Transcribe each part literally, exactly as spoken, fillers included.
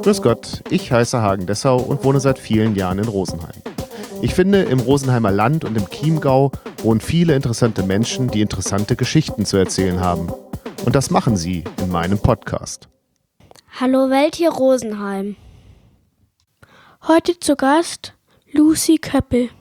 Grüß Gott, ich heiße Hagen Dessau und wohne seit vielen Jahren in Rosenheim. Ich finde, im Rosenheimer Land und im Chiemgau wohnen viele interessante Menschen, die interessante Geschichten zu erzählen haben. Und das machen sie in meinem Podcast. Hallo Welt hier Rosenheim. Heute zu Gast Lucy Köppel.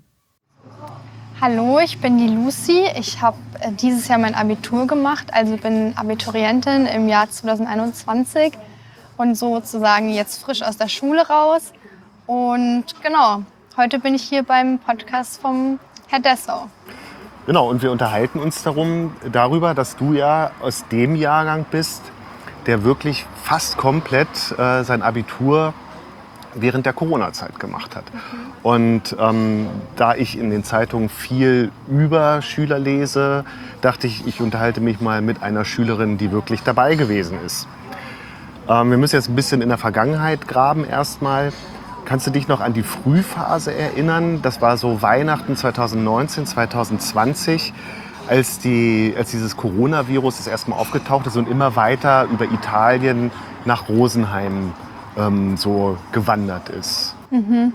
Hallo, ich bin die Lucy. Ich habe äh, dieses Jahr mein Abitur gemacht, also bin Abiturientin im Jahr zwanzig einundzwanzig und sozusagen jetzt frisch aus der Schule raus. Und genau, heute bin ich hier beim Podcast vom Herr Dessau. Genau, und wir unterhalten uns darum, darüber, dass du ja aus dem Jahrgang bist, der wirklich fast komplett äh, sein Abitur während der Corona-Zeit gemacht hat. Mhm. Und ähm, da ich in den Zeitungen viel über Schüler lese, dachte ich, ich unterhalte mich mal mit einer Schülerin, die wirklich dabei gewesen ist. Ähm, wir müssen jetzt ein bisschen in der Vergangenheit graben erstmal. Kannst du dich noch an die Frühphase erinnern? Das war so Weihnachten zwanzig neunzehn, zwanzig zwanzig, als, die, als dieses Coronavirus das erste Mal aufgetaucht ist und immer weiter über Italien nach Rosenheim ähm, so gewandert ist. Mhm.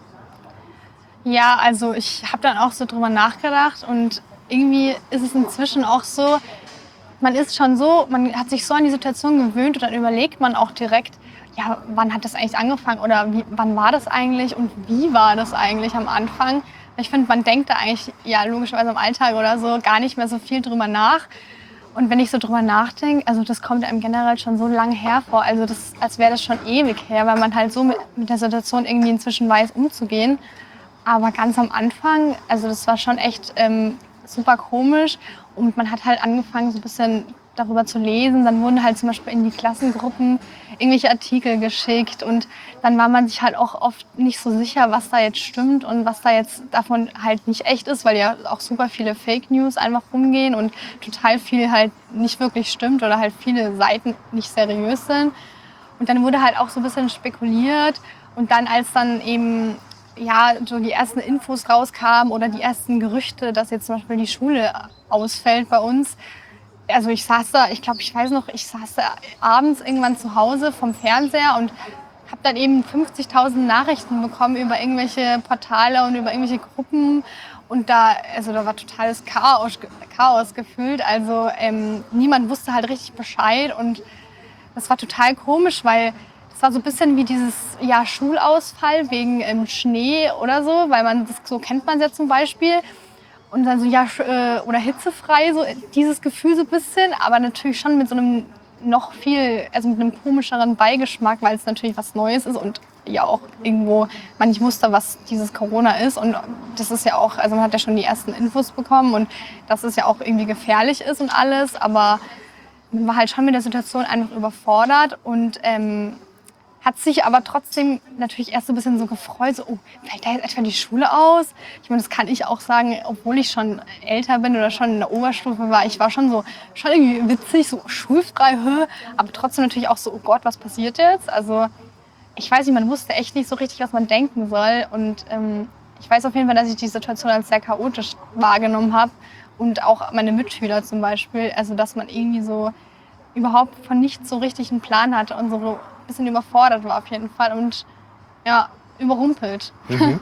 Ja, also ich habe dann auch so drüber nachgedacht und irgendwie ist es inzwischen auch so, man ist schon so, man hat sich so an die Situation gewöhnt und dann überlegt man auch direkt, ja, wann hat das eigentlich angefangen oder wie, wann war das eigentlich und wie war das eigentlich am Anfang? Ich finde, man denkt da eigentlich, ja, logischerweise im Alltag oder so, gar nicht mehr so viel drüber nach. Und wenn ich so drüber nachdenke, also das kommt einem generell schon so lange her vor, also das, als wäre das schon ewig her, weil man halt so mit, mit der Situation irgendwie inzwischen weiß, umzugehen. Aber ganz am Anfang, also das war schon echt ähm, super komisch und man hat halt angefangen, so ein bisschen darüber zu lesen. Dann wurden halt zum Beispiel in die Klassengruppen irgendwelche Artikel geschickt und dann war man sich halt auch oft nicht so sicher, was da jetzt stimmt und was da jetzt davon halt nicht echt ist, weil ja auch super viele Fake News einfach rumgehen und total viel halt nicht wirklich stimmt oder halt viele Seiten nicht seriös sind. Und dann wurde halt auch so ein bisschen spekuliert und dann als dann eben ja, so die ersten Infos rauskamen oder die ersten Gerüchte, dass jetzt zum Beispiel die Schule ausfällt bei uns. Also ich saß da, ich glaube, ich weiß noch, ich saß da abends irgendwann zu Hause vom Fernseher und habe dann eben fünfzigtausend Nachrichten bekommen über irgendwelche Portale und über irgendwelche Gruppen. Und da, also da war totales Chaos, Chaos gefühlt. Also ähm, niemand wusste halt richtig Bescheid und das war total komisch, weil es war so ein bisschen wie dieses ja, Schulausfall wegen ähm, Schnee oder so, weil man das so kennt man es ja zum Beispiel. Und dann so, ja, äh, oder hitzefrei, so dieses Gefühl so ein bisschen, aber natürlich schon mit so einem noch viel, also mit einem komischeren Beigeschmack, weil es natürlich was Neues ist und ja auch irgendwo man nicht wusste, was dieses Corona ist. Und das ist ja auch, also man hat ja schon die ersten Infos bekommen und dass es ja auch irgendwie gefährlich ist und alles, aber man war halt schon mit der Situation einfach überfordert und ähm, hat sich aber trotzdem natürlich erst so ein bisschen so gefreut, so, oh, fällt da jetzt etwa die Schule aus? Ich meine, das kann ich auch sagen, obwohl ich schon älter bin oder schon in der Oberstufe war. Ich war schon so, schon irgendwie witzig, so schulfrei, hö, aber trotzdem natürlich auch so, oh Gott, was passiert jetzt? Also ich weiß nicht, man wusste echt nicht so richtig, was man denken soll. Und ähm, ich weiß auf jeden Fall, dass ich die Situation als sehr chaotisch wahrgenommen habe. Und auch meine Mitschüler zum Beispiel, also dass man irgendwie so überhaupt von nichts so richtig einen Plan hatte und so ein bisschen überfordert war auf jeden Fall und ja, überrumpelt. Mhm.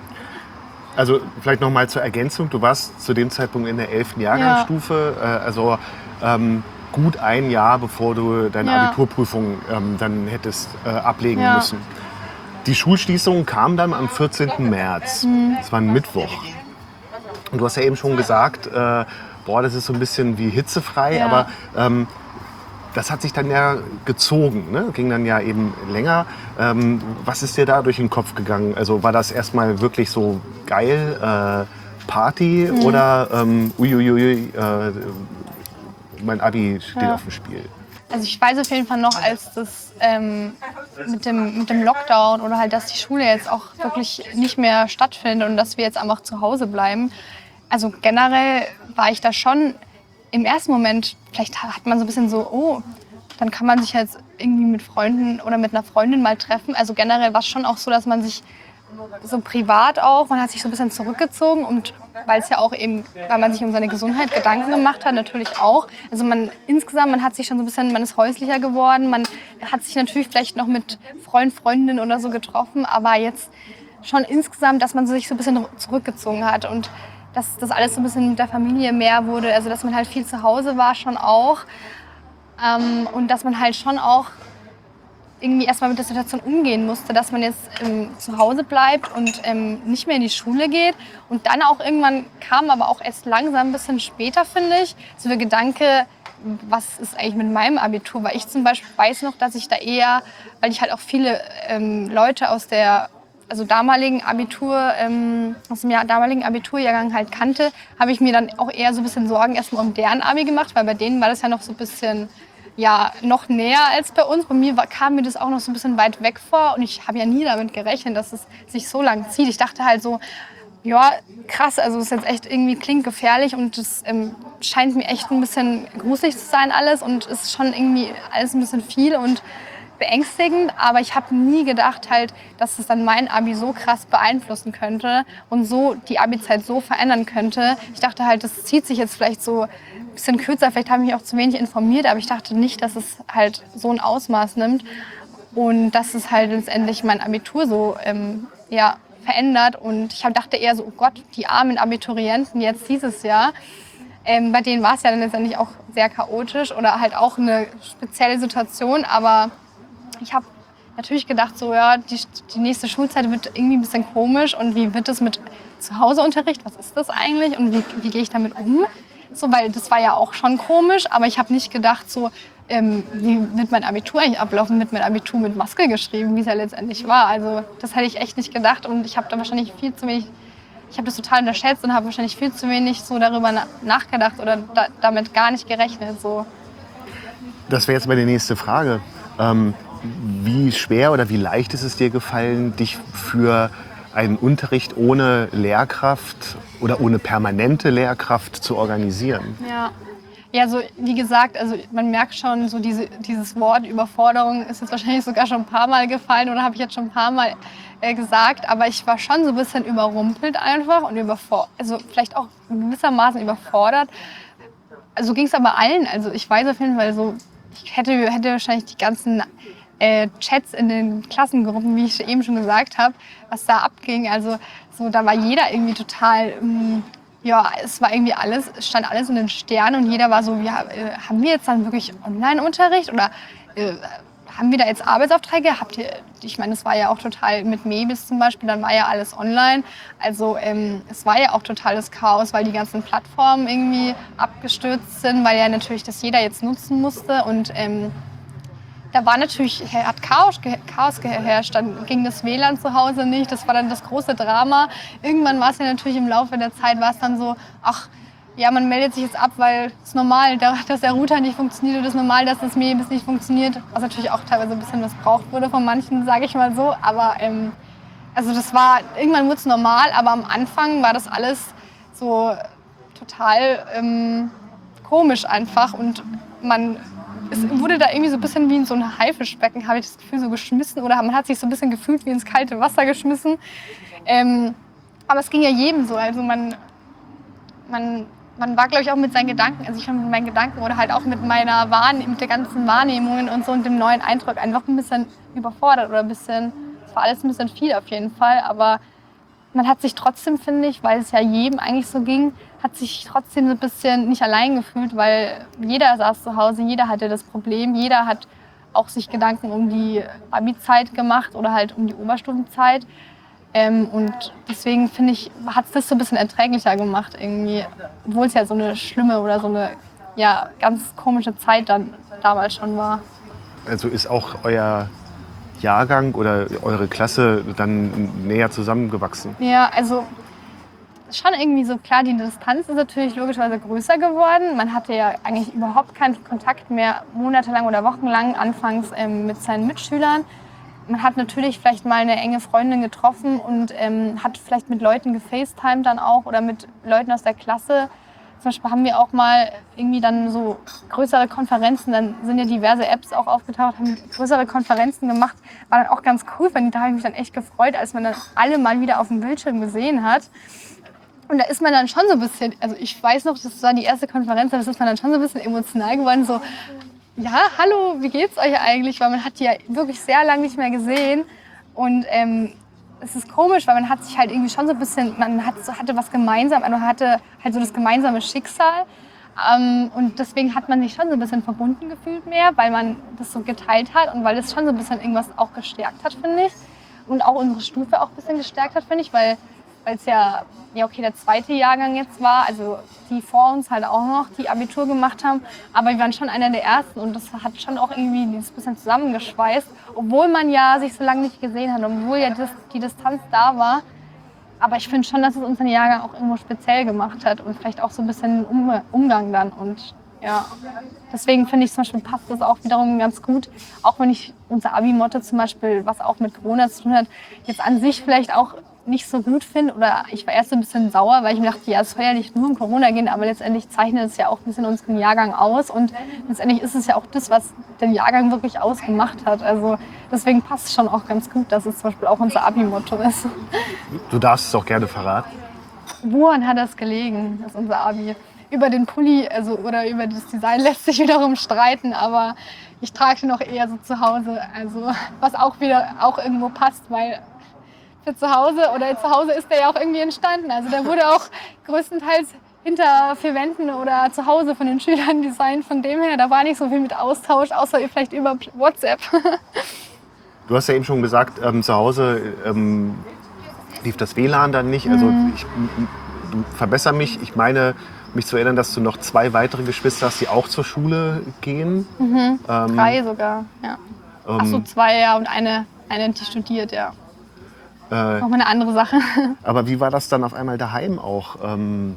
Also vielleicht noch mal zur Ergänzung, du warst zu dem Zeitpunkt in der elften Jahrgangsstufe, ja. äh, also ähm, gut ein Jahr, bevor du deine ja. Abiturprüfung ähm, dann hättest äh, ablegen ja. müssen. Die Schulschließung kam dann am vierzehnten März, mhm. das war ein Mittwoch. Und du hast ja eben schon gesagt, äh, boah, das ist so ein bisschen wie hitzefrei, ja. aber ähm, das hat sich dann ja gezogen, ne? Ging dann ja eben länger. Ähm, was ist dir da durch den Kopf gegangen? Also war das erstmal wirklich so geil, äh, Party mhm. oder ähm, uiuiui, äh, mein Abi steht ja. auf dem Spiel? Also ich weiß auf jeden Fall noch, als das ähm, mit, dem, mit dem Lockdown oder halt, dass die Schule jetzt auch wirklich nicht mehr stattfindet und dass wir jetzt einfach zu Hause bleiben. Also generell war ich da schon im ersten Moment, vielleicht hat man so ein bisschen so, oh, dann kann man sich jetzt irgendwie mit Freunden oder mit einer Freundin mal treffen. Also generell war es schon auch so, dass man sich so privat auch, man hat sich so ein bisschen zurückgezogen und weil es ja auch eben, weil man sich um seine Gesundheit Gedanken gemacht hat, natürlich auch. Also man insgesamt, man hat sich schon so ein bisschen, man ist häuslicher geworden, man hat sich natürlich vielleicht noch mit Freund, Freundinnen oder so getroffen, aber jetzt schon insgesamt, dass man sich so ein bisschen zurückgezogen hat und dass das alles so ein bisschen mit der Familie mehr wurde, also dass man halt viel zu Hause war schon auch ähm, und dass man halt schon auch irgendwie erstmal mit der Situation umgehen musste, dass man jetzt ähm, zu Hause bleibt und ähm, nicht mehr in die Schule geht. Und dann auch irgendwann kam, aber auch erst langsam ein bisschen später, finde ich, so der Gedanke, was ist eigentlich mit meinem Abitur? Weil ich zum Beispiel weiß noch, dass ich da eher, weil ich halt auch viele ähm, Leute aus der also damaligen Abitur, ähm, aus dem Jahr, damaligen Abiturjahrgang halt kannte, habe ich mir dann auch eher so ein bisschen Sorgen erstmal um deren Abi gemacht, weil bei denen war das ja noch so ein bisschen ja, noch näher als bei uns. Bei mir war, kam mir das auch noch so ein bisschen weit weg vor und ich habe ja nie damit gerechnet, dass es sich so lang zieht. Ich dachte halt so, ja, krass, also es ist jetzt echt irgendwie klingt gefährlich und es ähm, scheint mir echt ein bisschen gruselig zu sein alles und es ist schon irgendwie alles ein bisschen viel und beängstigend, aber ich habe nie gedacht halt, dass es dann mein Abi so krass beeinflussen könnte und so die Abi-Zeit so verändern könnte. Ich dachte halt, das zieht sich jetzt vielleicht so ein bisschen kürzer, vielleicht habe ich mich auch zu wenig informiert, aber ich dachte nicht, dass es halt so ein Ausmaß nimmt und dass es halt letztendlich mein Abitur so ähm, ja, verändert und ich dachte eher so, oh Gott, die armen Abiturienten jetzt dieses Jahr. Ähm, bei denen war es ja dann letztendlich auch sehr chaotisch oder halt auch eine spezielle Situation, aber ich habe natürlich gedacht, so, ja, die, die nächste Schulzeit wird irgendwie ein bisschen komisch und wie wird das mit Zuhauseunterricht, was ist das eigentlich und wie, wie gehe ich damit um? So, weil das war ja auch schon komisch, aber ich habe nicht gedacht, so, ähm, wie wird mein Abitur eigentlich ablaufen, mit mein Abitur mit Maske geschrieben, wie es ja letztendlich war. Also das hätte ich echt nicht gedacht und ich habe da wahrscheinlich viel zu wenig, ich habe das total unterschätzt und habe wahrscheinlich viel zu wenig so darüber na- nachgedacht oder da, damit gar nicht gerechnet. So. Das wäre jetzt meine nächste Frage. Ähm, wie schwer oder wie leicht ist es dir gefallen, dich für einen Unterricht ohne Lehrkraft oder ohne permanente Lehrkraft zu organisieren? Ja. Ja, so wie gesagt, also man merkt schon, so diese, dieses Wort Überforderung ist jetzt wahrscheinlich sogar schon ein paar Mal gefallen oder habe ich jetzt schon ein paar Mal äh, gesagt, aber ich war schon so ein bisschen überrumpelt einfach und überfordert, also vielleicht auch gewissermaßen überfordert. Also ging es aber allen, also ich weiß auf jeden Fall so, ich hätte, hätte wahrscheinlich die ganzen äh, Chats in den Klassengruppen, wie ich eben schon gesagt habe, was da abging, also so, da war jeder irgendwie total... Ähm, Ja, es war irgendwie alles, es stand alles in den Sternen und jeder war so, ja, äh, haben wir jetzt dann wirklich Online-Unterricht oder äh, haben wir da jetzt Arbeitsaufträge? Habt ihr, ich meine, es war ja auch total mit Mebis zum Beispiel, dann war ja alles online. Also ähm, es war ja auch totales Chaos, weil die ganzen Plattformen irgendwie abgestürzt sind, weil ja natürlich das jeder jetzt nutzen musste und ähm, da war natürlich, hat Chaos, Chaos geherrscht, dann ging das W L A N zu Hause nicht, das war dann das große Drama. Irgendwann war es ja natürlich im Laufe der Zeit, war es dann so, ach, ja, man meldet sich jetzt ab, weil es ist normal, dass der Router nicht funktioniert und es ist normal, dass das Mebis nicht funktioniert, was natürlich auch teilweise ein bisschen missbraucht wurde von manchen, sage ich mal so, aber ähm, also das war, irgendwann wurde es normal, aber am Anfang war das alles so total ähm, komisch einfach und man es wurde da irgendwie so ein bisschen wie in so ein Haifischbecken, habe ich das Gefühl, so geschmissen. Oder man hat sich so ein bisschen gefühlt wie ins kalte Wasser geschmissen. Ähm, aber es ging ja jedem so. Also man, man, man war, glaube ich, auch mit seinen Gedanken, also ich war mit meinen Gedanken oder halt auch mit meiner Wahrnehmung, mit der ganzen Wahrnehmungen und so und dem neuen Eindruck einfach ein bisschen überfordert oder ein bisschen, es war alles ein bisschen viel auf jeden Fall. Aber man hat sich trotzdem, finde ich, weil es ja jedem eigentlich so ging, hat sich trotzdem so ein bisschen nicht allein gefühlt, weil jeder saß zu Hause, jeder hatte das Problem, jeder hat auch sich Gedanken um die Abi-Zeit gemacht oder halt um die Oberstufenzeit. Ähm, und deswegen, finde ich, hat es das so ein bisschen erträglicher gemacht irgendwie, obwohl es ja so eine schlimme oder so eine ja, ganz komische Zeit dann damals schon war. Also ist auch euer Jahrgang oder eure Klasse dann näher zusammengewachsen? Ja, also schon irgendwie so klar, die Distanz ist natürlich logischerweise größer geworden. Man hatte ja eigentlich überhaupt keinen Kontakt mehr monatelang oder wochenlang anfangs ähm, mit seinen Mitschülern. Man hat natürlich vielleicht mal eine enge Freundin getroffen und ähm, hat vielleicht mit Leuten gefacetimed dann auch oder mit Leuten aus der Klasse. Zum Beispiel haben wir auch mal irgendwie dann so größere Konferenzen, dann sind ja diverse Apps auch aufgetaucht, haben größere Konferenzen gemacht. War dann auch ganz cool, weil da habe ich mich dann echt gefreut, als man dann alle mal wieder auf dem Bildschirm gesehen hat. Und da ist man dann schon so ein bisschen, also ich weiß noch, das war die erste Konferenz, da ist man dann schon so ein bisschen emotional geworden, so, ja, hallo, wie geht's euch eigentlich? Weil man hat die ja wirklich sehr lange nicht mehr gesehen und ähm, es ist komisch, weil man hat sich halt irgendwie schon so ein bisschen, man hat, so, hatte was gemeinsam, man hatte halt so das gemeinsame Schicksal ähm, und deswegen hat man sich schon so ein bisschen verbunden gefühlt mehr, weil man das so geteilt hat und weil das schon so ein bisschen irgendwas auch gestärkt hat, finde ich. Und auch unsere Stufe auch ein bisschen gestärkt hat, finde ich, weil weil es ja, ja okay, der zweite Jahrgang jetzt war, also die vor uns halt auch noch, die Abitur gemacht haben, aber wir waren schon einer der Ersten und das hat schon auch irgendwie ein bisschen zusammengeschweißt, obwohl man ja sich so lange nicht gesehen hat, obwohl ja das, die Distanz da war. Aber ich finde schon, dass es unseren Jahrgang auch irgendwo speziell gemacht hat und vielleicht auch so ein bisschen um, Umgang dann und ja, deswegen finde ich zum Beispiel passt das auch wiederum ganz gut, auch wenn ich unser Abi-Motto zum Beispiel, was auch mit Corona zu tun hat, jetzt an sich vielleicht auch nicht so gut finde oder ich war erst ein bisschen sauer, weil ich mir dachte, ja, es soll ja nicht nur um Corona gehen, aber letztendlich zeichnet es ja auch ein bisschen unseren Jahrgang aus und letztendlich ist es ja auch das, was den Jahrgang wirklich ausgemacht hat. Also deswegen passt es schon auch ganz gut, dass es zum Beispiel auch unser Abi-Motto ist. Du darfst es auch gerne verraten. Woran hat das gelegen, das ist unser Abi? Über den Pulli also, oder über das Design lässt sich wiederum streiten, aber ich trage den auch eher so zu Hause, also was auch wieder auch irgendwo passt, weil für zu Hause oder zu Hause ist der ja auch irgendwie entstanden. Also der wurde auch größtenteils hinter vier Wänden oder zu Hause von den Schülern designt. Von dem her, da war nicht so viel mit Austausch, außer vielleicht über WhatsApp. Du hast ja eben schon gesagt, ähm, zu Hause ähm, lief das W L A N dann nicht. Also ich, du verbessere mich. Ich meine, mich zu erinnern, dass du noch zwei weitere Geschwister hast, die auch zur Schule gehen. Mhm. Ähm, Drei sogar, ja. Ähm, Ach so, zwei, ja, und eine, eine, die studiert, ja. Äh, Nochmal eine andere Sache. aber wie war das dann auf einmal daheim auch? Ähm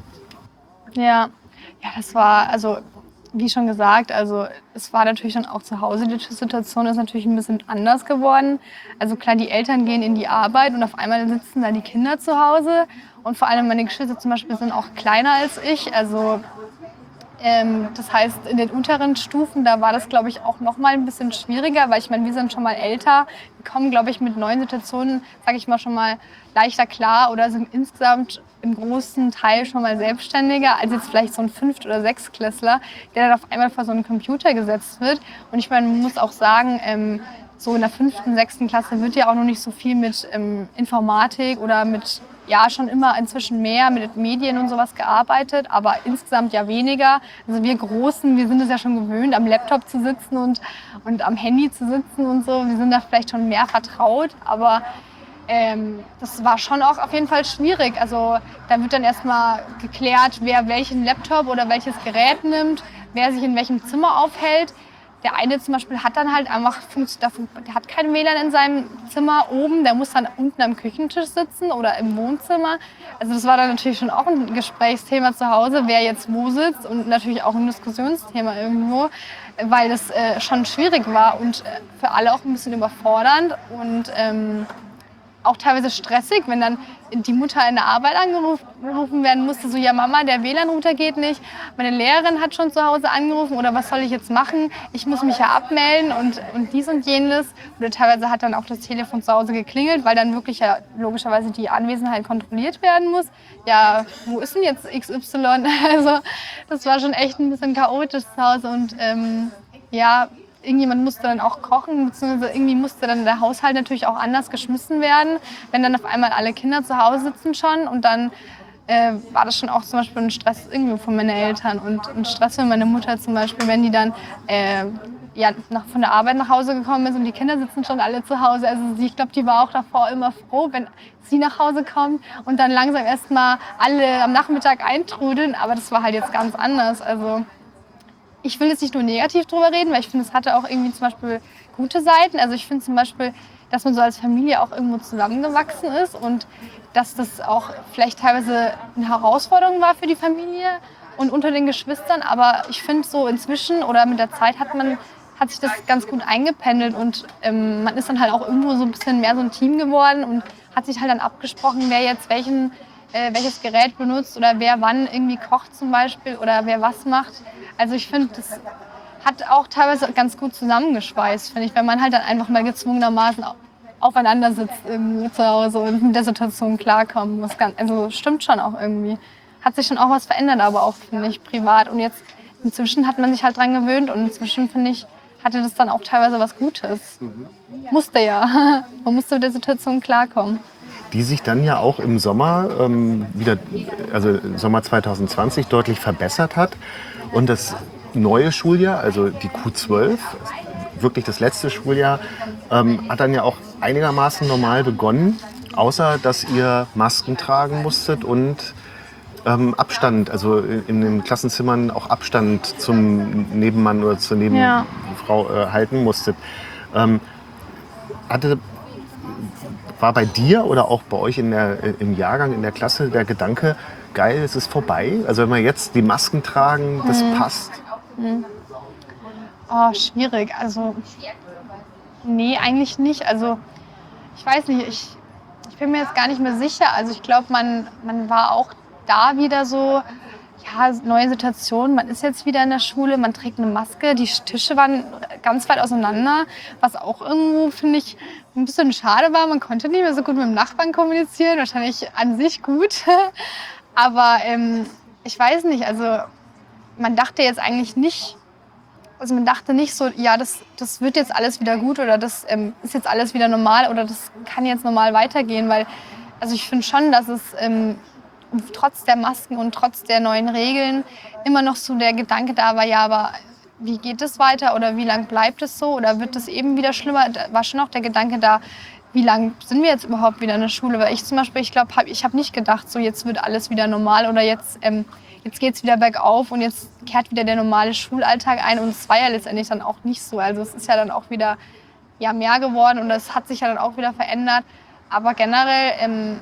ja. ja, das war, also wie schon gesagt, also es war natürlich dann auch zu Hause, die Situation ist natürlich ein bisschen anders geworden. Also klar, die Eltern gehen in die Arbeit und auf einmal sitzen da die Kinder zu Hause. Und vor allem meine Geschwister zum Beispiel sind auch kleiner als ich. Also ähm, das heißt, in den unteren Stufen, da war das, glaube ich, auch noch mal ein bisschen schwieriger, weil ich meine, wir sind schon mal älter. Wir kommen, glaube ich, mit neuen Situationen, sage ich mal, schon mal leichter klar oder sind insgesamt im großen Teil schon mal selbstständiger als jetzt vielleicht so ein Fünft- oder Sechstklässler, der dann auf einmal vor so einen Computer gesetzt wird. Und ich meine, man muss auch sagen, ähm, so in der fünften, sechsten Klasse wird ja auch noch nicht so viel mit ähm, Informatik oder mit, ja, schon immer inzwischen mehr mit Medien und sowas gearbeitet, aber insgesamt ja weniger. Also wir Großen, wir sind es ja schon gewöhnt, am Laptop zu sitzen und, und am Handy zu sitzen und so. Wir sind da vielleicht schon mehr vertraut, aber Ähm, das war schon auch auf jeden Fall schwierig. Also da wird dann erstmal geklärt, wer welchen Laptop oder welches Gerät nimmt, wer sich in welchem Zimmer aufhält. Der eine zum Beispiel hat dann halt einfach, der hat kein W L A N in seinem Zimmer oben, der muss dann unten am Küchentisch sitzen oder im Wohnzimmer. Also das war dann natürlich schon auch ein Gesprächsthema zu Hause, wer jetzt wo sitzt und natürlich auch ein Diskussionsthema irgendwo, weil das äh, schon schwierig war und äh, für alle auch ein bisschen überfordernd und ähm, auch teilweise stressig, wenn dann die Mutter in der Arbeit angerufen werden musste, so, ja Mama, der W L A N-Router geht nicht, meine Lehrerin hat schon zu Hause angerufen oder was soll ich jetzt machen, ich muss mich ja abmelden und, und dies und jenes. Oder teilweise hat dann auch das Telefon zu Hause geklingelt, weil dann wirklich ja logischerweise die Anwesenheit kontrolliert werden muss. Ja, wo ist denn jetzt X Y? Also das war schon echt ein bisschen chaotisch zu Hause und ähm, ja, irgendjemand musste dann auch kochen, beziehungsweise irgendwie musste dann der Haushalt natürlich auch anders geschmissen werden, wenn dann auf einmal alle Kinder zu Hause sitzen schon und dann äh, war das schon auch zum Beispiel ein Stress irgendwie von meinen Eltern und ein Stress für meine Mutter zum Beispiel, wenn die dann äh, ja, nach, von der Arbeit nach Hause gekommen ist und die Kinder sitzen schon alle zu Hause. Also sie, ich glaube, die war auch davor immer froh, wenn sie nach Hause kommt und dann langsam erst mal alle am Nachmittag eintrudeln, aber das war halt jetzt ganz anders. Also ich will jetzt nicht nur negativ drüber reden, weil ich finde, es hatte auch irgendwie zum Beispiel gute Seiten. Also ich finde zum Beispiel, dass man so als Familie auch irgendwo zusammengewachsen ist und dass das auch vielleicht teilweise eine Herausforderung war für die Familie und unter den Geschwistern. Aber ich finde so inzwischen oder mit der Zeit hat man hat sich das ganz gut eingependelt und ähm, man ist dann halt auch irgendwo so ein bisschen mehr so ein Team geworden und hat sich halt dann abgesprochen, wer jetzt welchen Äh, welches Gerät benutzt oder wer wann irgendwie kocht zum Beispiel oder wer was macht. Also ich finde, das hat auch teilweise ganz gut zusammengeschweißt, finde ich, wenn man halt dann einfach mal gezwungenermaßen aufeinander sitzt irgendwo zu Hause und mit der Situation klarkommen muss. Also stimmt schon auch irgendwie. Hat sich schon auch was verändert, aber auch, finde ich, privat. Und jetzt inzwischen hat man sich halt dran gewöhnt und inzwischen, finde ich, hatte das dann auch teilweise was Gutes. Mhm. Musste ja. Man musste mit der Situation klarkommen. Die sich dann ja auch im Sommer ähm, wieder, also Sommer zwanzig zwanzig, deutlich verbessert hat. Und das neue Schuljahr, also die Q zwölf, wirklich das letzte Schuljahr, ähm, hat dann ja auch einigermaßen normal begonnen, außer dass ihr Masken tragen musstet und ähm, Abstand, also in, in den Klassenzimmern auch Abstand zum Nebenmann oder zur Nebenfrau äh, halten musstet. Ähm, hatte, war bei dir oder auch bei euch in der, im Jahrgang, in der Klasse der Gedanke, geil, es ist vorbei? Also wenn wir jetzt die Masken tragen, das mhm. passt? Mhm. Oh, schwierig. Also, nee, eigentlich nicht. Also, ich weiß nicht, ich, ich bin mir jetzt gar nicht mehr sicher. Also, ich glaube, man, man war auch da wieder so, ja, neue Situation. Man ist jetzt wieder in der Schule, man trägt eine Maske. Die Tische waren ganz weit auseinander, was auch irgendwo, finde ich, ein bisschen schade war. Man konnte nicht mehr so gut mit dem Nachbarn kommunizieren. Wahrscheinlich an sich gut. Aber ähm, ich weiß nicht, also, man dachte jetzt eigentlich nicht, Also man dachte nicht so, ja, das, das wird jetzt alles wieder gut oder das ähm, ist jetzt alles wieder normal oder das kann jetzt normal weitergehen. Weil, also ich finde schon, dass es ähm, trotz der Masken und trotz der neuen Regeln immer noch so der Gedanke da war, ja, aber wie geht es weiter oder wie lange bleibt es so oder wird es eben wieder schlimmer? Da war schon auch der Gedanke da, wie lange sind wir jetzt überhaupt wieder in der Schule? Weil ich zum Beispiel, ich glaube, hab, ich habe nicht gedacht, so jetzt wird alles wieder normal oder jetzt... Ähm, Jetzt geht es wieder bergauf und jetzt kehrt wieder der normale Schulalltag ein. Und es war ja letztendlich dann auch nicht so. Also es ist ja dann auch wieder ja, mehr geworden und es hat sich ja dann auch wieder verändert. Aber generell ähm,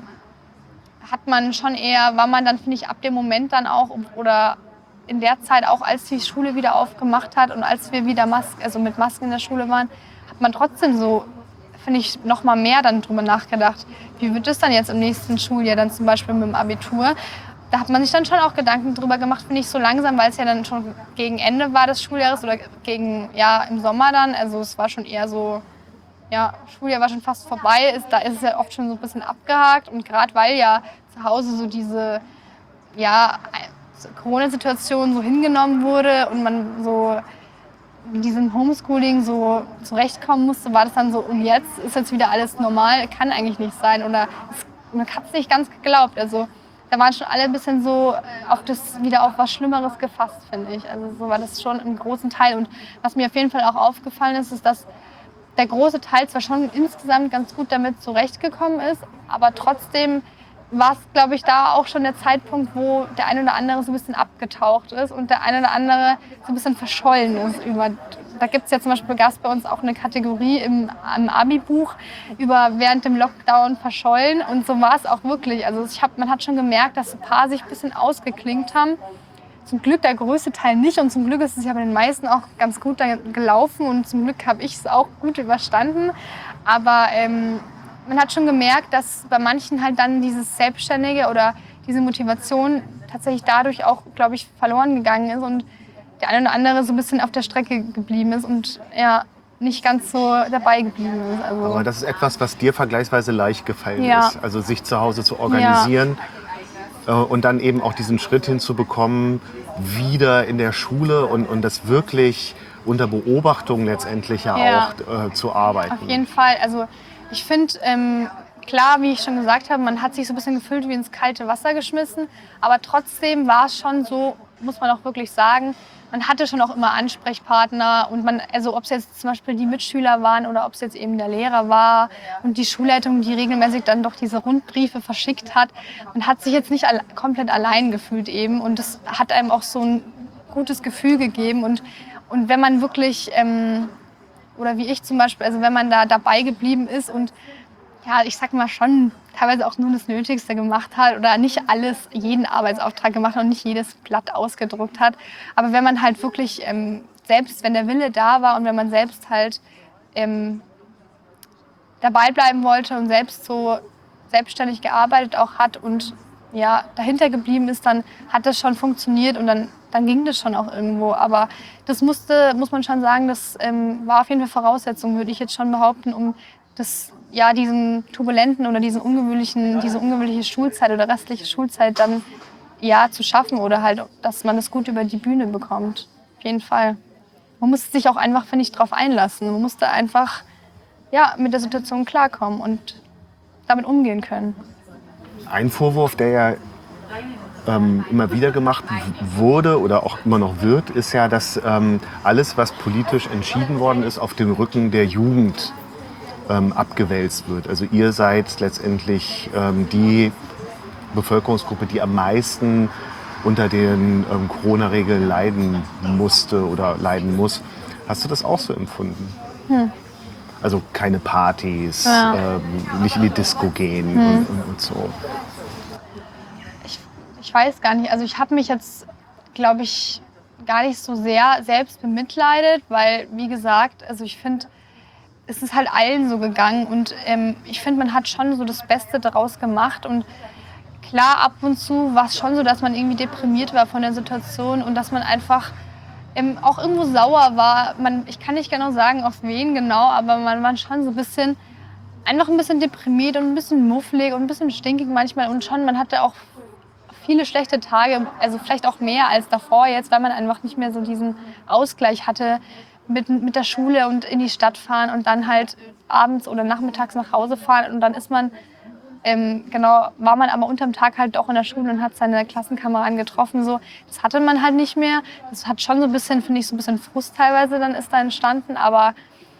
hat man schon eher, war man dann, finde ich, ab dem Moment dann auch oder in der Zeit auch, als die Schule wieder aufgemacht hat und als wir wieder Mas- also mit Masken in der Schule waren, hat man trotzdem so, finde ich, noch mal mehr dann drüber nachgedacht. Wie wird es dann jetzt im nächsten Schuljahr dann zum Beispiel mit dem Abitur? Da hat man sich dann schon auch Gedanken drüber gemacht, finde ich, so langsam, weil es ja dann schon gegen Ende war des Schuljahres oder gegen, ja, im Sommer dann. Also es war schon eher so, ja, Schuljahr war schon fast vorbei. Ist, da ist es ja oft schon so ein bisschen abgehakt. Und gerade weil ja zu Hause so diese, ja, Corona-Situation so hingenommen wurde und man so mit diesem Homeschooling so zurechtkommen musste, war das dann so, und jetzt ist jetzt wieder alles normal, kann eigentlich nicht sein. Oder es, man hat es nicht ganz geglaubt. Also da waren schon alle ein bisschen so auf das, wieder auf was Schlimmeres gefasst, finde ich. Also so war das schon im großen Teil. Und was mir auf jeden Fall auch aufgefallen ist, ist, dass der große Teil zwar schon insgesamt ganz gut damit zurechtgekommen ist, aber trotzdem war es, glaube ich, da auch schon der Zeitpunkt, wo der eine oder andere so ein bisschen abgetaucht ist und der eine oder andere so ein bisschen verschollen ist. Über, da gibt es ja zum Beispiel, gab es bei uns auch eine Kategorie im, im Abi-Buch über während dem Lockdown verschollen und so war es auch wirklich. Also ich hab, man hat schon gemerkt, dass ein paar sich ein bisschen ausgeklinkt haben. Zum Glück der größte Teil nicht und zum Glück ist es ja bei den meisten auch ganz gut gelaufen und zum Glück habe ich es auch gut überstanden. Aber ähm, man hat schon gemerkt, dass bei manchen halt dann dieses Selbstständige oder diese Motivation tatsächlich dadurch auch, glaube ich, verloren gegangen ist und der eine oder andere so ein bisschen auf der Strecke geblieben ist und ja, nicht ganz so dabei geblieben ist. Also, aber das ist etwas, was dir vergleichsweise leicht gefallen ja. ist, also sich zu Hause zu organisieren. Ja. Und dann eben auch diesen Schritt hinzubekommen, wieder in der Schule und, und das wirklich unter Beobachtung letztendlich ja, ja. auch äh, zu arbeiten. Auf jeden Fall. Also ich finde, ähm, klar, wie ich schon gesagt habe, man hat sich so ein bisschen gefühlt wie ins kalte Wasser geschmissen. Aber trotzdem war es schon so, muss man auch wirklich sagen, man hatte schon auch immer Ansprechpartner. Und man, also ob es jetzt zum Beispiel die Mitschüler waren oder ob es jetzt eben der Lehrer war und die Schulleitung, die regelmäßig dann doch diese Rundbriefe verschickt hat. Man hat sich jetzt nicht alle, komplett allein gefühlt eben. Und das hat einem auch so ein gutes Gefühl gegeben. Und, und wenn man wirklich... Ähm, oder wie ich zum Beispiel, also wenn man da dabei geblieben ist und ja, ich sag mal schon teilweise auch nur das Nötigste gemacht hat oder nicht alles, jeden Arbeitsauftrag gemacht hat und nicht jedes Blatt ausgedruckt hat. Aber wenn man halt wirklich, ähm, selbst wenn der Wille da war und wenn man selbst halt ähm, dabei bleiben wollte und selbst so selbstständig gearbeitet auch hat und ja, dahinter geblieben ist, dann hat das schon funktioniert und dann, dann ging das schon auch irgendwo. Aber das musste, muss man schon sagen, das ähm, war auf jeden Fall Voraussetzung, würde ich jetzt schon behaupten, um das ja, diesen turbulenten oder diesen ungewöhnlichen, diese ungewöhnliche Schulzeit oder restliche Schulzeit dann ja zu schaffen oder halt, dass man das gut über die Bühne bekommt. Auf jeden Fall. Man muss sich auch einfach, finde ich, darauf einlassen. Man muss da einfach ja, mit der Situation klarkommen und damit umgehen können. Ein Vorwurf, der ja ähm, immer wieder gemacht wurde oder auch immer noch wird, ist ja, dass ähm, alles, was politisch entschieden worden ist, auf dem Rücken der Jugend ähm, abgewälzt wird. Also ihr seid letztendlich ähm, die Bevölkerungsgruppe, die am meisten unter den ähm, Corona-Regeln leiden musste oder leiden muss. Hast du das auch so empfunden? Hm. Also keine Partys, ja. ähm, nicht in die Disco gehen hm. und, und, und so. Ich, ich weiß gar nicht. Also ich habe mich jetzt, glaube ich, gar nicht so sehr selbst bemitleidet, weil, wie gesagt, also ich finde, es ist halt allen so gegangen und ähm, ich finde, man hat schon so das Beste daraus gemacht und klar, ab und zu war es schon so, dass man irgendwie deprimiert war von der Situation und dass man einfach ähm, auch irgendwo sauer war. Man, ich kann nicht genau sagen, auf wen genau, aber man war schon so ein bisschen, einfach ein bisschen deprimiert und ein bisschen mufflig und ein bisschen stinkig manchmal. Und schon, man hatte auch viele schlechte Tage, also vielleicht auch mehr als davor jetzt, weil man einfach nicht mehr so diesen Ausgleich hatte mit, mit der Schule und in die Stadt fahren und dann halt abends oder nachmittags nach Hause fahren und dann ist man Ähm, genau, war man aber unterm Tag halt auch in der Schule und hat seine Klassenkameraden getroffen. So. Das hatte man halt nicht mehr. Das hat schon so ein bisschen, finde ich, so ein bisschen Frust teilweise dann ist da entstanden. Aber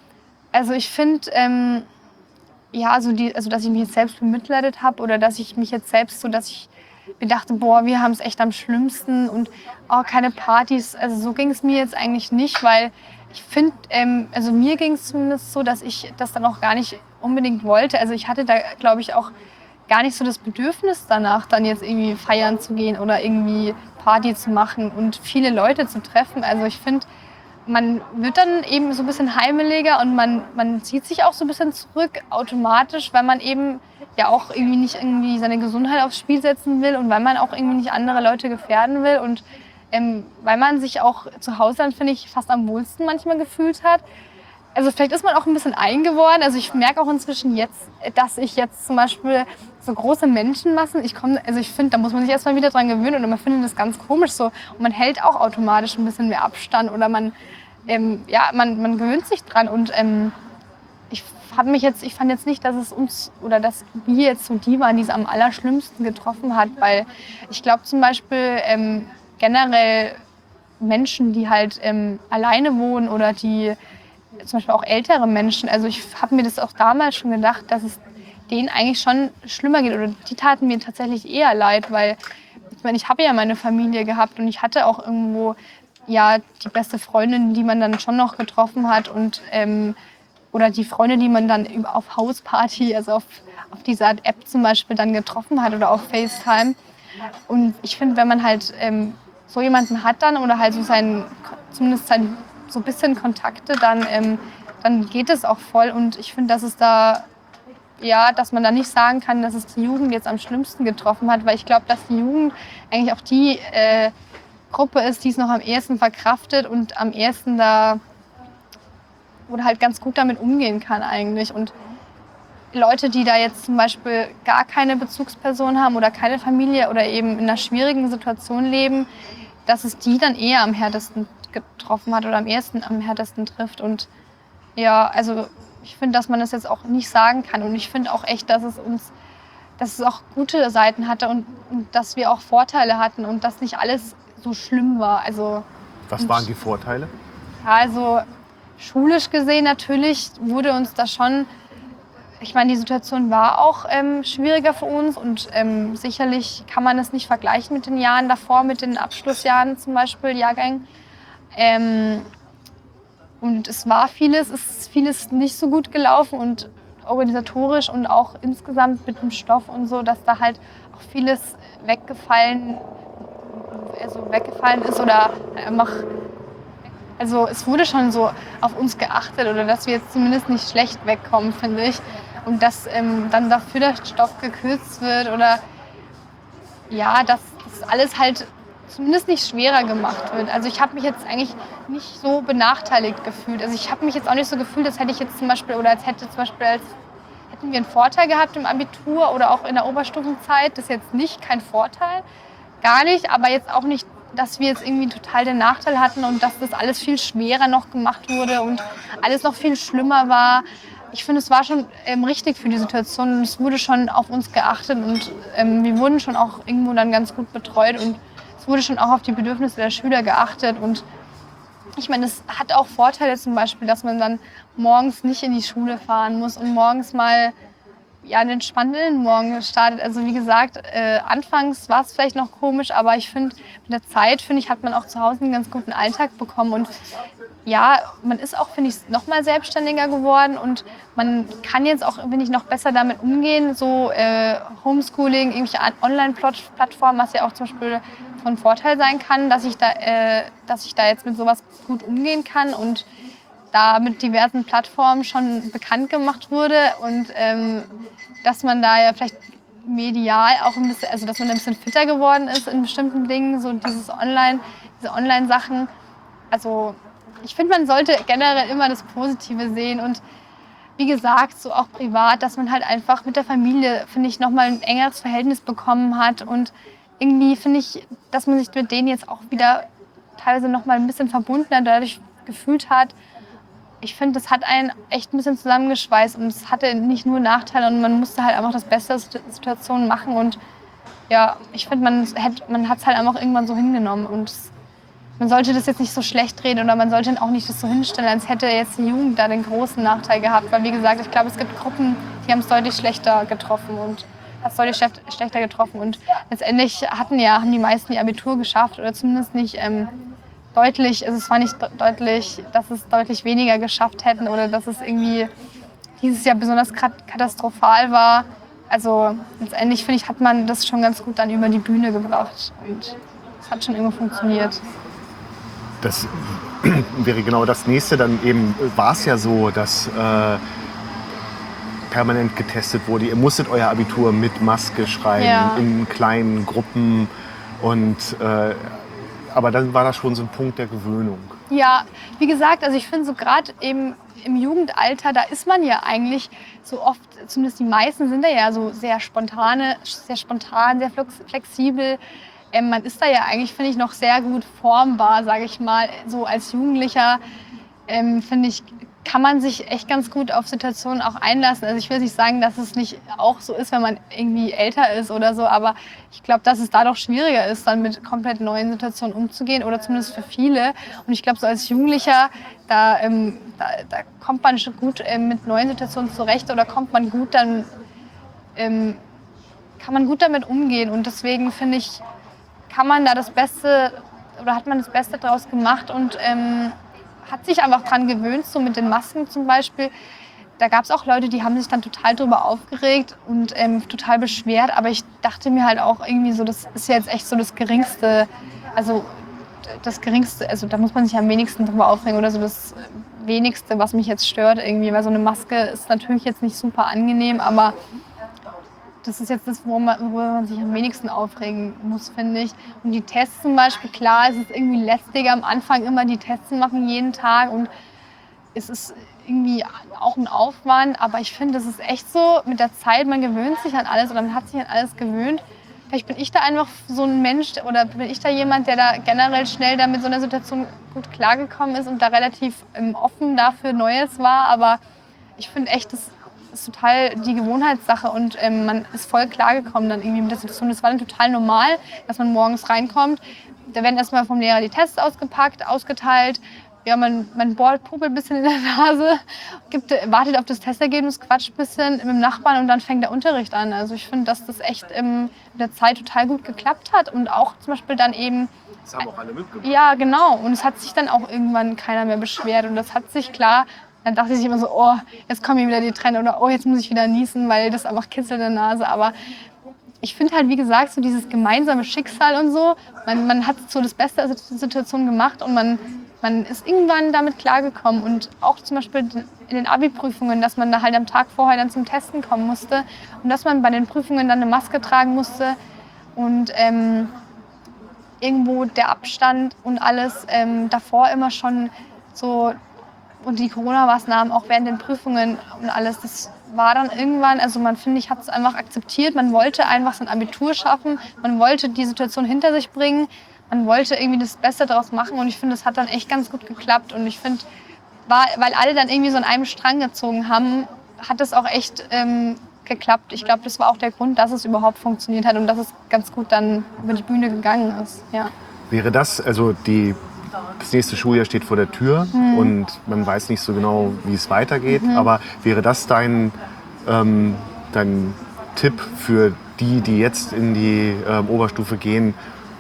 also ich finde, ähm, ja, also, die, also dass ich mich jetzt selbst bemitleidet habe oder dass ich mich jetzt selbst so, dass ich mir dachte, boah, wir haben es echt am schlimmsten und oh, keine Partys. Also so ging es mir jetzt eigentlich nicht, weil ich finde, ähm, also mir ging es zumindest so, dass ich das dann auch gar nicht unbedingt wollte. Also ich hatte da, glaube ich, auch gar nicht so das Bedürfnis danach, dann jetzt irgendwie feiern zu gehen oder irgendwie Party zu machen und viele Leute zu treffen. Also ich finde, man wird dann eben so ein bisschen heimeliger und man, man zieht sich auch so ein bisschen zurück automatisch, weil man eben ja auch irgendwie nicht irgendwie seine Gesundheit aufs Spiel setzen will und weil man auch irgendwie nicht andere Leute gefährden will und ähm, weil man sich auch zu Hause dann, finde ich, fast am wohlsten manchmal gefühlt hat. Also vielleicht ist man auch ein bisschen eingeworden. Also ich merke auch inzwischen jetzt, dass ich jetzt zum Beispiel so große Menschenmassen, ich komme, also ich finde, da muss man sich erstmal wieder dran gewöhnen oder man findet das ganz komisch so und man hält auch automatisch ein bisschen mehr Abstand oder man, ähm, ja, man, man gewöhnt sich dran und ähm, ich habe mich jetzt, ich fand jetzt nicht, dass es uns oder dass wir jetzt so die waren, die es am allerschlimmsten getroffen hat, weil ich glaube zum Beispiel ähm, generell Menschen, die halt ähm, alleine wohnen oder die zum Beispiel auch ältere Menschen. Also ich habe mir das auch damals schon gedacht, dass es denen eigentlich schon schlimmer geht. Oder die taten mir tatsächlich eher leid, weil ich meine, ich habe ja meine Familie gehabt und ich hatte auch irgendwo ja die beste Freundin, die man dann schon noch getroffen hat und ähm, oder die Freunde, die man dann auf Hausparty, also auf, auf dieser Art App zum Beispiel dann getroffen hat oder auf FaceTime. Und ich finde, wenn man halt ähm, so jemanden hat dann oder halt so seinen, zumindest sein so ein bisschen Kontakte, dann, ähm, dann geht es auch voll. Und ich finde, dass es da, ja, dass man da nicht sagen kann, dass es die Jugend jetzt am schlimmsten getroffen hat, weil ich glaube, dass die Jugend eigentlich auch die äh, Gruppe ist, die es noch am ehesten verkraftet und am ehesten da oder halt ganz gut damit umgehen kann eigentlich. Und Leute, die da jetzt zum Beispiel gar keine Bezugsperson haben oder keine Familie oder eben in einer schwierigen Situation leben, dass es die dann eher am härtesten getroffen hat oder am ersten am härtesten trifft. Und ja, also ich finde, dass man das jetzt auch nicht sagen kann. Und ich finde auch echt, dass es uns, dass es auch gute Seiten hatte und, und dass wir auch Vorteile hatten und dass nicht alles so schlimm war. Also, was waren die Vorteile? Ja, also schulisch gesehen natürlich wurde uns das schon, ich meine, die Situation war auch ähm, schwieriger für uns und ähm, sicherlich kann man es nicht vergleichen mit den Jahren davor, mit den Abschlussjahren zum Beispiel, Jahrgängen. Ähm, und es war vieles, es ist vieles nicht so gut gelaufen und organisatorisch und auch insgesamt mit dem Stoff und so, dass da halt auch vieles weggefallen, also weggefallen ist oder einfach, also es wurde schon so auf uns geachtet oder dass wir jetzt zumindest nicht schlecht wegkommen, finde ich. Und dass ähm, dann dafür der Stoff gekürzt wird oder ja, dass das alles halt zumindest nicht schwerer gemacht wird. Also ich habe mich jetzt eigentlich nicht so benachteiligt gefühlt. Also ich habe mich jetzt auch nicht so gefühlt, als hätte ich jetzt zum Beispiel oder als hätte zum Beispiel als wir einen Vorteil gehabt im Abitur oder auch in der Oberstufenzeit. Das ist jetzt nicht kein Vorteil, gar nicht, aber jetzt auch nicht, dass wir jetzt irgendwie total den Nachteil hatten und dass das alles viel schwerer noch gemacht wurde und alles noch viel schlimmer war. Ich finde, es war schon ähm, richtig für die Situation und es wurde schon auf uns geachtet und ähm, wir wurden schon auch irgendwo dann ganz gut betreut und es wurde schon auch auf die Bedürfnisse der Schüler geachtet und ich meine, es hat auch Vorteile zum Beispiel, dass man dann morgens nicht in die Schule fahren muss und morgens mal ja, einen entspannten Morgen startet. Also wie gesagt, äh, anfangs war es vielleicht noch komisch, aber ich finde, mit der Zeit, finde ich, hat man auch zu Hause einen ganz guten Alltag bekommen. Und ja, man ist auch, finde ich, noch mal selbstständiger geworden und man kann jetzt auch, finde ich, noch besser damit umgehen. So äh, Homeschooling, irgendwelche Online-Plattformen, was ja auch zum Beispiel von Vorteil sein kann, dass ich da, äh, dass ich da jetzt mit sowas gut umgehen kann und da mit diversen Plattformen schon bekannt gemacht wurde und ähm, dass man da ja vielleicht medial auch ein bisschen, also dass man ein bisschen fitter geworden ist in bestimmten Dingen, so dieses Online, diese Online-Sachen. Also ich finde, man sollte generell immer das Positive sehen und wie gesagt, so auch privat, dass man halt einfach mit der Familie, finde ich, nochmal ein engeres Verhältnis bekommen hat und irgendwie finde ich, dass man sich mit denen jetzt auch wieder teilweise nochmal ein bisschen verbundener dadurch gefühlt hat. Ich finde, das hat einen echt ein bisschen zusammengeschweißt und es hatte nicht nur Nachteile und man musste halt einfach das Beste aus der Situation machen und ja, ich finde, man, man hat es halt einfach irgendwann so hingenommen und es, man sollte das jetzt nicht so schlecht reden oder man sollte auch nicht das so hinstellen, als hätte jetzt die Jugend da den großen Nachteil gehabt, weil wie gesagt, ich glaube, es gibt Gruppen, die haben es deutlich schlechter getroffen und hat es deutlich schlechter getroffen und letztendlich hatten ja, haben die meisten ihr Abitur geschafft oder zumindest nicht ähm, deutlich, also es war nicht deutlich, dass es deutlich weniger geschafft hätten oder dass es irgendwie dieses Jahr besonders katastrophal war. Also letztendlich, finde ich, hat man das schon ganz gut dann über die Bühne gebracht und es hat schon irgendwo funktioniert. Das wäre genau das Nächste. Dann eben war es ja so, dass äh, permanent getestet wurde. Ihr musstet euer Abitur mit Maske schreiben, ja. in kleinen Gruppen und äh, aber dann war das schon so ein Punkt der Gewöhnung. Ja, wie gesagt, also ich finde so gerade im, im Jugendalter, da ist man ja eigentlich so oft, zumindest die meisten sind da ja so sehr spontane, sehr spontan, sehr flexibel. Ähm, man ist da ja eigentlich, finde ich, noch sehr gut formbar, sage ich mal. So als Jugendlicher, ähm, finde ich, kann man sich echt ganz gut auf Situationen auch einlassen. Also ich will nicht sagen, dass es nicht auch so ist, wenn man irgendwie älter ist oder so, aber ich glaube, dass es da doch schwieriger ist, dann mit komplett neuen Situationen umzugehen oder zumindest für viele. Und ich glaube, so als Jugendlicher, da, ähm, da, da kommt man schon gut ähm, mit neuen Situationen zurecht oder kommt man gut dann, ähm, kann man gut damit umgehen. Und deswegen finde ich, kann man da das Beste oder hat man das Beste draus gemacht und ähm, hat sich einfach dran gewöhnt, so mit den Masken zum Beispiel. Da gab es auch Leute, die haben sich dann total drüber aufgeregt und ähm, total beschwert. Aber ich dachte mir halt auch irgendwie so, das ist ja jetzt echt so das Geringste, also das Geringste, also da muss man sich am wenigsten drüber aufregen oder so das Wenigste, was mich jetzt stört irgendwie. Weil so eine Maske ist natürlich jetzt nicht super angenehm, aber das ist jetzt das, worüber man, worüber man sich am wenigsten aufregen muss, finde ich. Und die Tests zum Beispiel, klar, es ist irgendwie lästiger am Anfang immer die Tests machen jeden Tag und es ist irgendwie auch ein Aufwand, aber ich finde, das ist echt so, mit der Zeit, man gewöhnt sich an alles oder man hat sich an alles gewöhnt. Vielleicht bin ich da einfach so ein Mensch oder bin ich da jemand, der da generell schnell da mit so einer Situation gut klargekommen ist und da relativ ähm, offen dafür Neues war, aber ich finde echt, das ist total die Gewohnheitssache und ähm, man ist voll klargekommen dann irgendwie mit der Situation. Das war dann total normal, dass man morgens reinkommt. Da werden erstmal vom Lehrer die Tests ausgepackt, ausgeteilt. Ja, man, man bohrt, popelt ein bisschen in der Nase, gibt, wartet auf das Testergebnis, quatscht ein bisschen mit dem Nachbarn und dann fängt der Unterricht an. Also ich finde, dass das echt ähm, mit der Zeit total gut geklappt hat und auch zum Beispiel dann eben... Das haben auch alle mitgemacht. Ja, genau. Und es hat sich dann auch irgendwann keiner mehr beschwert und das hat sich klar... Dann dachte ich sich immer so, oh, jetzt kommen hier wieder die Tränen oder oh, jetzt muss ich wieder niesen, weil das einfach kitzelt in der Nase. Aber ich finde halt, wie gesagt, so dieses gemeinsame Schicksal und so, man, man hat so das Beste aus der Situation gemacht und man, man ist irgendwann damit klargekommen. Und auch zum Beispiel in den Abi-Prüfungen, dass man da halt am Tag vorher dann zum Testen kommen musste und dass man bei den Prüfungen dann eine Maske tragen musste und ähm, irgendwo der Abstand und alles ähm, davor immer schon so... Und die Corona-Maßnahmen auch während den Prüfungen und alles, das war dann irgendwann, also man finde ich, hat es einfach akzeptiert. Man wollte einfach sein Abitur schaffen. Man wollte die Situation hinter sich bringen. Man wollte irgendwie das Beste daraus machen. Und ich finde, das hat dann echt ganz gut geklappt. Und ich finde, war, weil alle dann irgendwie so an einem Strang gezogen haben, hat es auch echt ähm, geklappt. Ich glaube, das war auch der Grund, dass es überhaupt funktioniert hat und dass es ganz gut dann über die Bühne gegangen ist. Ja. Wäre das, also die, das nächste Schuljahr steht vor der Tür mhm. und man weiß nicht so genau, wie es weitergeht, mhm. aber wäre das dein, ähm, dein Tipp für die, die jetzt in die ähm, Oberstufe gehen,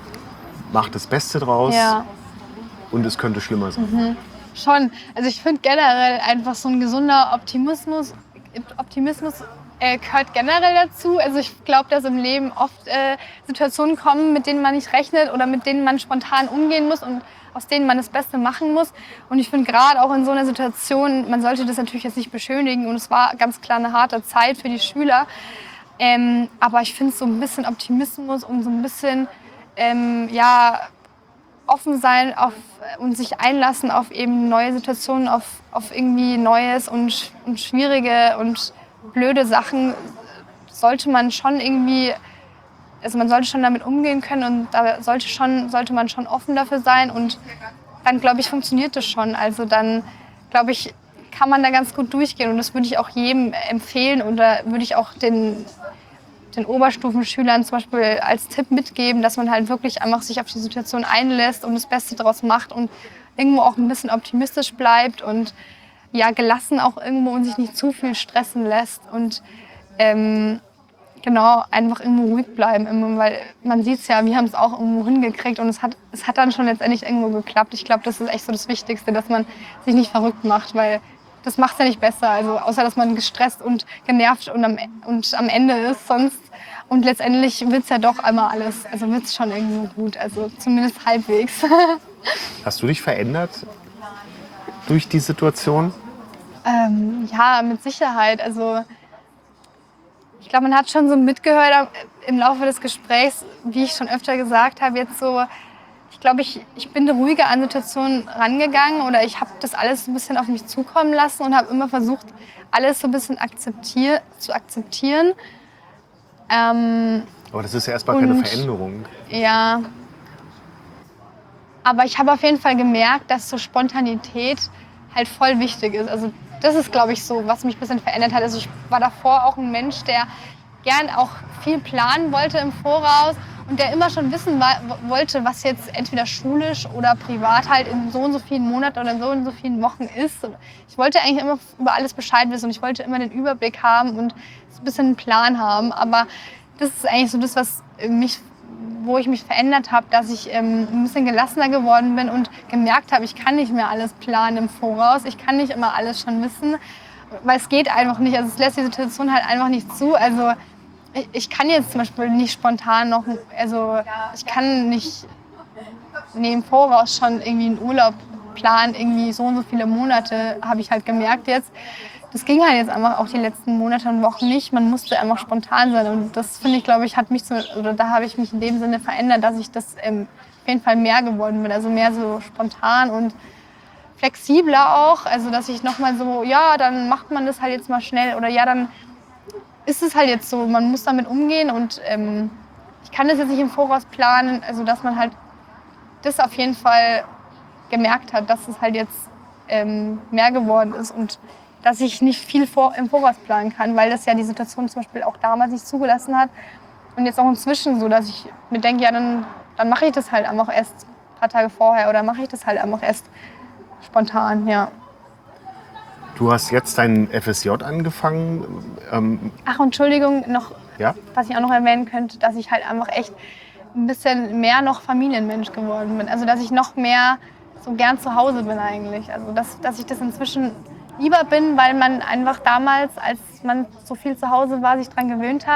macht das Beste draus ja. und es könnte schlimmer sein? Mhm. Schon. Also ich finde generell einfach so ein gesunder Optimismus, Optimismus äh, gehört generell dazu. Also ich glaube, dass im Leben oft äh, Situationen kommen, mit denen man nicht rechnet oder mit denen man spontan umgehen muss und aus denen man das Beste machen muss. Und ich finde gerade auch in so einer Situation, man sollte das natürlich jetzt nicht beschönigen und es war ganz klar eine harte Zeit für die Schüler. Ähm, aber ich finde so ein bisschen Optimismus und so ein bisschen, ähm, ja, offen sein auf, und sich einlassen auf eben neue Situationen, auf, auf irgendwie Neues und, und schwierige und blöde Sachen sollte man schon irgendwie, also man sollte schon damit umgehen können und da sollte, schon, sollte man schon offen dafür sein und dann, glaube ich, funktioniert das schon. Also dann, glaube ich, kann man da ganz gut durchgehen und das würde ich auch jedem empfehlen oder würde ich auch den den Oberstufenschülern zum Beispiel als Tipp mitgeben, dass man halt wirklich einfach sich auf die Situation einlässt und das Beste daraus macht und irgendwo auch ein bisschen optimistisch bleibt und ja, gelassen auch irgendwo und sich nicht zu viel stressen lässt und ähm, genau, einfach irgendwo ruhig bleiben, immer, weil man sieht es ja, wir haben es auch irgendwo hingekriegt und es hat, es hat dann schon letztendlich irgendwo geklappt. Ich glaube, das ist echt so das Wichtigste, dass man sich nicht verrückt macht, weil das macht es ja nicht besser, also außer dass man gestresst und genervt und am, und am Ende ist sonst. Und letztendlich wird es ja doch einmal alles, also wird es schon irgendwo gut, also zumindest halbwegs. Hast du dich verändert durch die Situation? Ähm, ja, mit Sicherheit. Also ich glaube, man hat schon so mitgehört im Laufe des Gesprächs, wie ich schon öfter gesagt habe, jetzt so, ich glaube, ich, ich bin ruhiger an Situationen rangegangen oder ich habe das alles ein bisschen auf mich zukommen lassen und habe immer versucht, alles so ein bisschen akzeptier zu akzeptieren. Ähm, Aber das ist ja erstmal keine Veränderung. Ja. Aber ich habe auf jeden Fall gemerkt, dass so Spontanität halt voll wichtig ist. Also das ist, glaube ich, so, was mich ein bisschen verändert hat. Also ich war davor auch ein Mensch, der gern auch viel planen wollte im Voraus und der immer schon wissen wollte, was jetzt entweder schulisch oder privat halt in so und so vielen Monaten oder in so und so vielen Wochen ist. Und ich wollte eigentlich immer über alles Bescheid wissen und ich wollte immer den Überblick haben und so ein bisschen einen Plan haben. Aber das ist eigentlich so das, was mich, wo ich mich verändert habe, dass ich ähm, ein bisschen gelassener geworden bin und gemerkt habe, ich kann nicht mehr alles planen im Voraus. Ich kann nicht immer alles schon wissen, weil es geht einfach nicht. Also es lässt die Situation halt einfach nicht zu. Also ich, ich kann jetzt zum Beispiel nicht spontan noch, also ich kann nicht nee, im Voraus schon irgendwie einen Urlaub planen, irgendwie so und so viele Monate, habe ich halt gemerkt jetzt. Das ging halt jetzt einfach auch die letzten Monate und Wochen nicht. Man musste einfach spontan sein. Und das finde ich, glaube ich, hat mich, zu, oder da habe ich mich in dem Sinne verändert, dass ich das ähm, auf jeden Fall mehr geworden bin. Also mehr so spontan und flexibler auch. Also dass ich nochmal so, ja, dann macht man das halt jetzt mal schnell. Oder ja, dann ist es halt jetzt so, man muss damit umgehen. Und ähm, ich kann das jetzt nicht im Voraus planen. Also dass man halt das auf jeden Fall gemerkt hat, dass es halt jetzt ähm, mehr geworden ist. Und dass ich nicht viel vor, im Voraus planen kann, weil das ja die Situation zum Beispiel auch damals nicht zugelassen hat. Und jetzt auch inzwischen so, dass ich mir denke, ja, dann, dann mache ich das halt einfach erst ein paar Tage vorher oder mache ich das halt einfach erst spontan, ja. Du hast jetzt dein F S J angefangen. Ähm Ach, Entschuldigung, noch, ja? was ich auch noch erwähnen könnte, dass ich halt einfach echt ein bisschen mehr noch Familienmensch geworden bin. Also, dass ich noch mehr so gern zu Hause bin eigentlich. Also, dass, dass ich das inzwischen lieber bin, weil man einfach damals, als man so viel zu Hause war, sich daran gewöhnt hat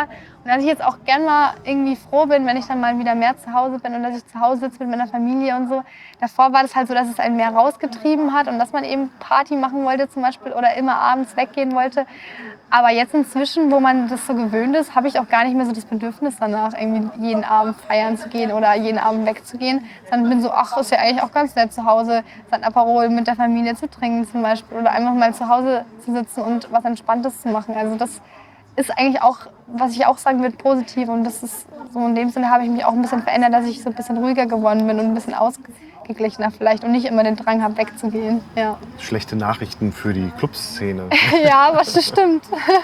Und dass ich jetzt auch gern mal irgendwie froh bin, wenn ich dann mal wieder mehr zu Hause bin und dass ich zu Hause sitze mit meiner Familie und so. Davor war das halt so, dass es einen mehr rausgetrieben hat und dass man eben Party machen wollte zum Beispiel oder immer abends weggehen wollte. Aber jetzt inzwischen, wo man das so gewöhnt ist, habe ich auch gar nicht mehr so das Bedürfnis danach, irgendwie jeden Abend feiern zu gehen oder jeden Abend wegzugehen. Sondern bin so, ach, ist ja eigentlich auch ganz nett zu Hause, sein Aperol mit der Familie zu trinken zum Beispiel oder einfach mal zu Hause zu sitzen und was Entspanntes zu machen. Also das ist eigentlich auch, was ich auch sagen würde, positiv. Und das ist so in dem Sinne habe ich mich auch ein bisschen verändert, dass ich so ein bisschen ruhiger geworden bin und ein bisschen ausgeglichener vielleicht und nicht immer den Drang habe, wegzugehen. Ja. Schlechte Nachrichten für die Clubszene. Ja, was das stimmt.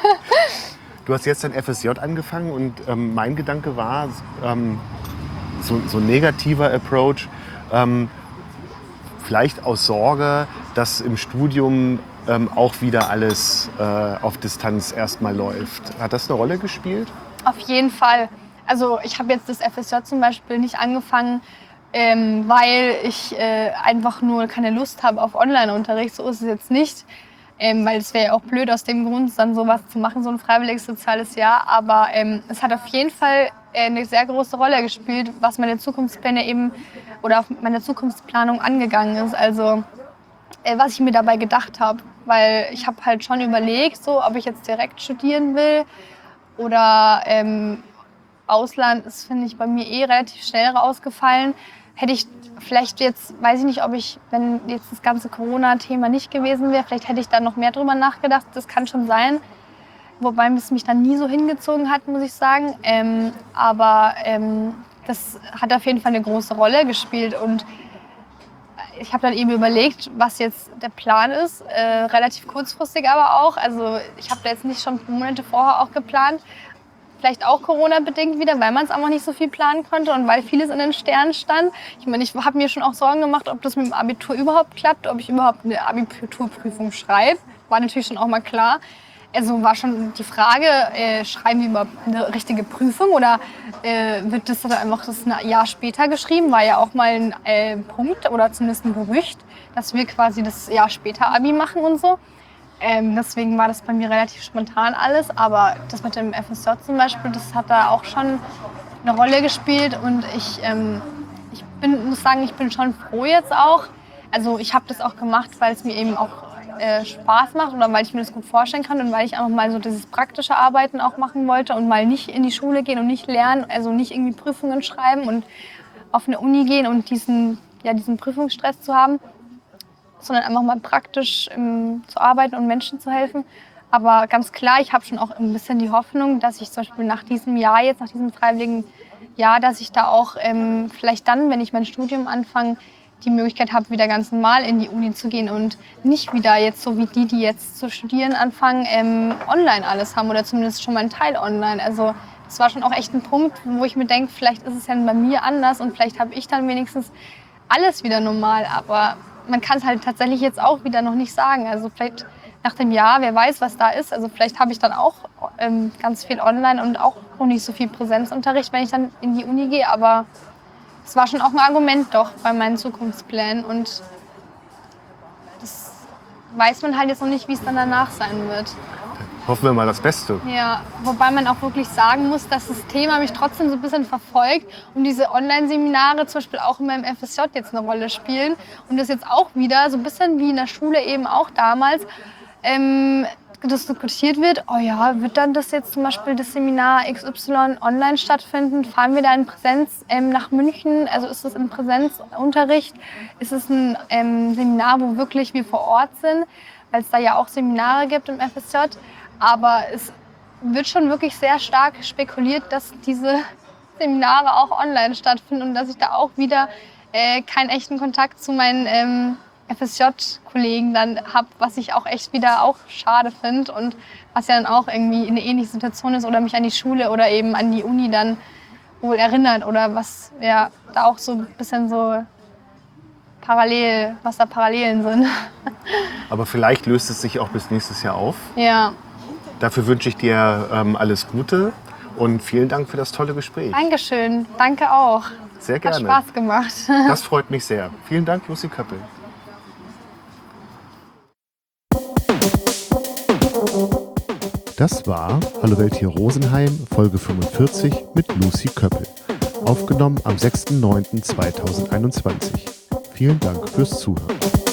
Du hast jetzt dein F S J angefangen und ähm, mein Gedanke war, ähm, so, so ein negativer Approach, ähm, vielleicht aus Sorge, dass im Studium ähm, auch wieder alles äh, auf Distanz erstmal läuft. Hat das eine Rolle gespielt? Auf jeden Fall. Also ich habe jetzt das F S J zum Beispiel nicht angefangen, ähm, weil ich äh, einfach nur keine Lust habe auf Online-Unterricht. So ist es jetzt nicht. Ähm, weil es wäre ja auch blöd aus dem Grund, dann sowas zu machen, so ein freiwilliges soziales Jahr. Aber ähm, es hat auf jeden Fall äh, eine sehr große Rolle gespielt, was meine Zukunftspläne eben oder auf meine Zukunftsplanung angegangen ist. Also äh, was ich mir dabei gedacht habe. Weil ich habe halt schon überlegt, so, ob ich jetzt direkt studieren will oder ähm, Ausland ist, finde ich, bei mir eh relativ schnell rausgefallen. Hätte ich vielleicht jetzt, weiß ich nicht, ob ich, wenn jetzt das ganze Corona-Thema nicht gewesen wäre, vielleicht hätte ich da noch mehr drüber nachgedacht. Das kann schon sein. Wobei es mich dann nie so hingezogen hat, muss ich sagen. Ähm, aber ähm, das hat auf jeden Fall eine große Rolle gespielt. Und ich habe dann eben überlegt, was jetzt der Plan ist. Äh, relativ kurzfristig aber auch. Also ich habe da jetzt nicht schon Monate vorher auch geplant. Vielleicht auch Corona-bedingt wieder, weil man es einfach nicht so viel planen konnte und weil vieles in den Sternen stand. Ich meine, ich habe mir schon auch Sorgen gemacht, ob das mit dem Abitur überhaupt klappt, ob ich überhaupt eine Abiturprüfung schreibe. War natürlich schon auch mal klar. Also war schon die Frage, äh, schreiben wir überhaupt eine richtige Prüfung oder äh, wird das dann einfach das ein Jahr später geschrieben? War ja auch mal ein äh, Punkt oder zumindest ein Gerücht, dass wir quasi das Jahr später Abi machen und so. Ähm, deswegen war das bei mir relativ spontan alles, aber das mit dem F S J zum Beispiel, das hat da auch schon eine Rolle gespielt und ich, ähm, ich bin, muss sagen, ich bin schon froh jetzt auch. Also ich habe das auch gemacht, weil es mir eben auch äh, Spaß macht oder weil ich mir das gut vorstellen kann und weil ich einfach mal so dieses praktische Arbeiten auch machen wollte und mal nicht in die Schule gehen und nicht lernen, also nicht irgendwie Prüfungen schreiben und auf eine Uni gehen und diesen, ja, diesen Prüfungsstress zu haben, sondern einfach mal praktisch ähm, zu arbeiten und Menschen zu helfen. Aber ganz klar, ich habe schon auch ein bisschen die Hoffnung, dass ich zum Beispiel nach diesem Jahr, jetzt nach diesem freiwilligen Jahr, dass ich da auch ähm, vielleicht dann, wenn ich mein Studium anfange, die Möglichkeit habe, wieder ganz normal in die Uni zu gehen und nicht wieder jetzt so wie die, die jetzt zu studieren anfangen, ähm, online alles haben oder zumindest schon mal einen Teil online. Also das war schon auch echt ein Punkt, wo ich mir denke, vielleicht ist es ja bei mir anders und vielleicht habe ich dann wenigstens alles wieder normal, aber man kann es halt tatsächlich jetzt auch wieder noch nicht sagen. Also vielleicht nach dem Jahr, wer weiß, was da ist. Also vielleicht habe ich dann auch ähm, ganz viel online und auch noch nicht so viel Präsenzunterricht, wenn ich dann in die Uni gehe. Aber es war schon auch ein Argument doch bei meinen Zukunftsplänen. Und das weiß man halt jetzt noch nicht, wie es dann danach sein wird. Hoffen wir mal das Beste. Ja, wobei man auch wirklich sagen muss, dass das Thema mich trotzdem so ein bisschen verfolgt und diese Online-Seminare zum Beispiel auch in meinem F S J jetzt eine Rolle spielen und das jetzt auch wieder so ein bisschen wie in der Schule eben auch damals ähm, das diskutiert wird, oh ja, wird dann das jetzt zum Beispiel das Seminar X Y online stattfinden? Fahren wir da in Präsenz ähm, nach München? Also ist es ein Präsenzunterricht? Ist es ein ähm, Seminar, wo wirklich wir vor Ort sind? Weil es da ja auch Seminare gibt im F S J. Aber es wird schon wirklich sehr stark spekuliert, dass diese Seminare auch online stattfinden und dass ich da auch wieder äh, keinen echten Kontakt zu meinen ähm, F S J-Kollegen dann habe, was ich auch echt wieder auch schade finde und was ja dann auch irgendwie eine ähnliche Situation ist oder mich an die Schule oder eben an die Uni dann wohl erinnert oder was ja da auch so ein bisschen so parallel, was da Parallelen sind. Aber vielleicht löst es sich auch bis nächstes Jahr auf. Ja. Dafür wünsche ich dir ähm, alles Gute und vielen Dank für das tolle Gespräch. Dankeschön, danke auch. Sehr gerne. Hat Spaß gemacht. Das freut mich sehr. Vielen Dank, Lucy Köppel. Das war Hallo Welt hier Rosenheim, Folge fünfundvierzig mit Lucy Köppel. Aufgenommen am sechster neunter zweitausendeinundzwanzig. Vielen Dank fürs Zuhören.